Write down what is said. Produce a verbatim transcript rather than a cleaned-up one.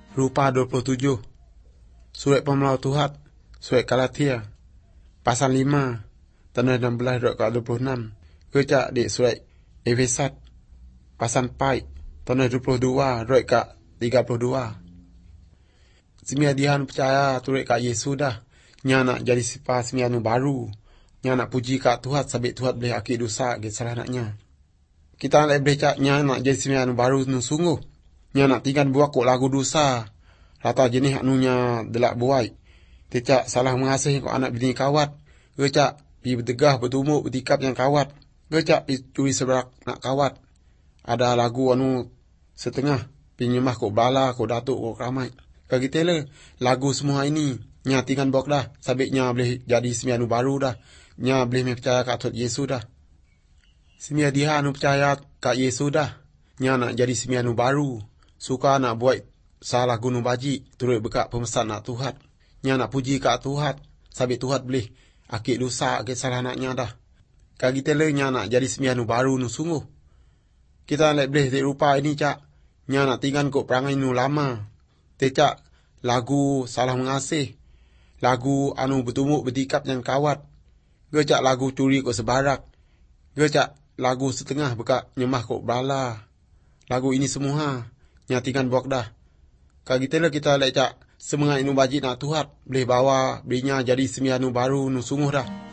Rupa dua puluh tujuh. Surat Pemelawan Tuhan, Surat Galatia, pasal lima, tanah enam belas ke dua puluh enam. Kerja di Surat Efesat, pasal empat, tanah dua puluh dua ke tiga puluh dua. Semia dihan percaya turut kat Yesus dah. Nya nak jadi sifat semia nu baru. Nya nak puji kat Tuhan sabit Tuhan boleh akid dosa ke salah naknya. Kita nak boleh cak nya nak jadi semia nu baru nu sungguh. Nya nak tinggal buat kok lagu dosa. Rata jenis anunya delak buai. Tecak salah mengasihi kok anak bini kawat. Gecak pi bertegah bertumuk bertikap yang kawat. Gecak pi curi seberak nak kawat. Ada lagu anu setengah pinyemah kok bala kok datuk kok ramai. Kaki tele lagu semua ini nya tinggal bok dah. Sabitnya boleh jadi semia nu baru dah. Nya boleh percaya kat Tuhan Yesus dah. Semia dia anu percaya kat Yesus dah. Nya nak jadi semia nu baru. Suka nak buat salah gunung baji. Turut bekak pemesan nak Tuhan. Nya nak puji kat Tuhan. Sabit Tuhan boleh akid dosa ke salah naknya dah. Kaki tele nya nak jadi semia nu baru nu sungguh. Kita nak boleh rupa ini cak. Nya nak tinggal kok perangai nu lama. Tecak lagu salah mengasih. Lagu anu bertumuk bertikap yang kawat. Gecak lagu curi kok sebarak. Gecak lagu setengah bekak nyemah kok bala. Lagu ini semua nya tinggal buat dah. Kaki tele kita lecak semangat inu baji nak Tuhan. Boleh bawa belinya jadi semia nu baru nu sungguh dah.